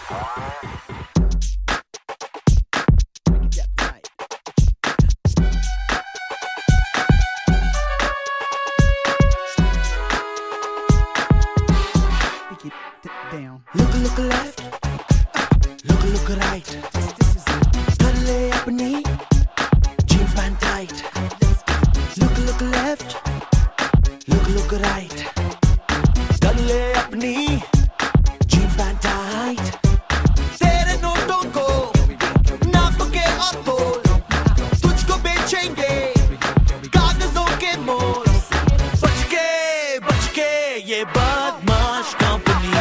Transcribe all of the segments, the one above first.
Down. Look left, look right. This is it. कर ले अपनी jean pant tight. Look left, look right. कर ले अपनी jean pant tight. तेरे नोटों को नाप के और तोल, तुझको बेचेंगे कागजों के मोल. बच के ये बदमाश company.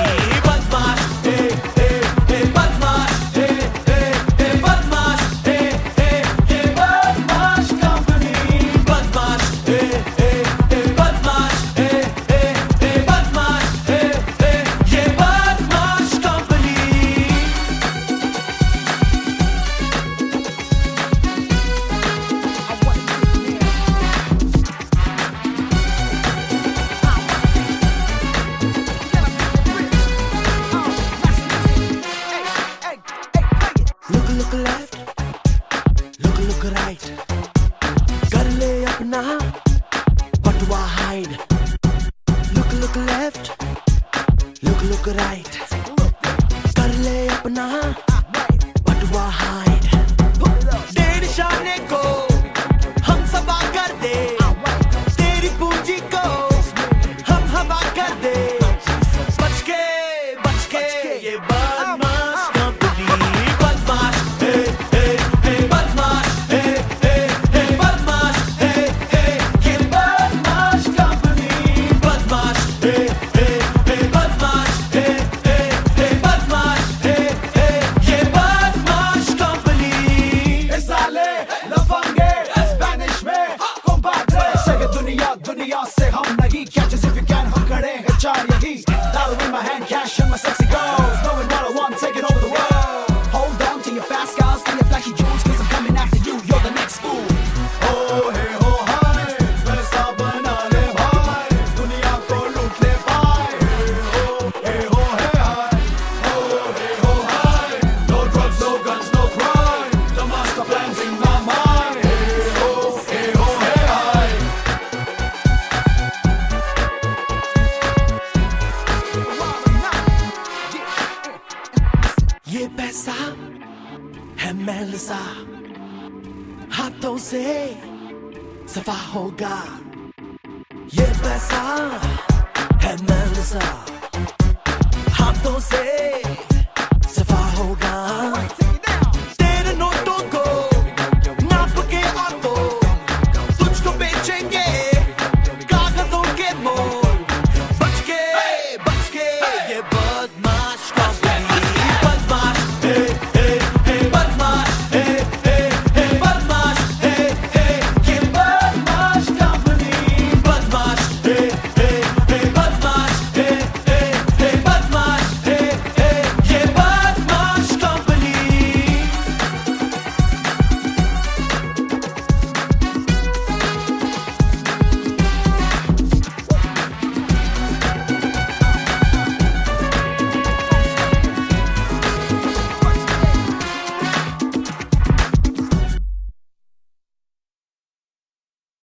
Look left, look right. कर ले अपना बटुआ hide. Look left, look right. कर ले अपना बटुआ hide. डेढ़ शाने को हम सबा कर दे, तेरी पूंजी को हम हवा कर दे. बच के ये बदमाश कंपनी. दुनिया से हम नहीं catch us if you can. हम खड़े हैं चार यही. Dollar in my hand, cash in my sexy goals. Knowing what I want, taking over the world. Hold on to your fast cars and your flashy jewels, 'cause I'm coming after you. You're the next fool. Oh hey ho hi, पैसा बना ले भाई, दुनिया को लूट ले भाई. Hey ho hey hi, oh hey ho hi. No drugs, no guns, no crime. The master plan's in my mind. Hey ho hey hi. ये पैसा है मैल सा, हाथों से सफा होगा. ये पैसा है मैल सा, हाथों से सफा होगा.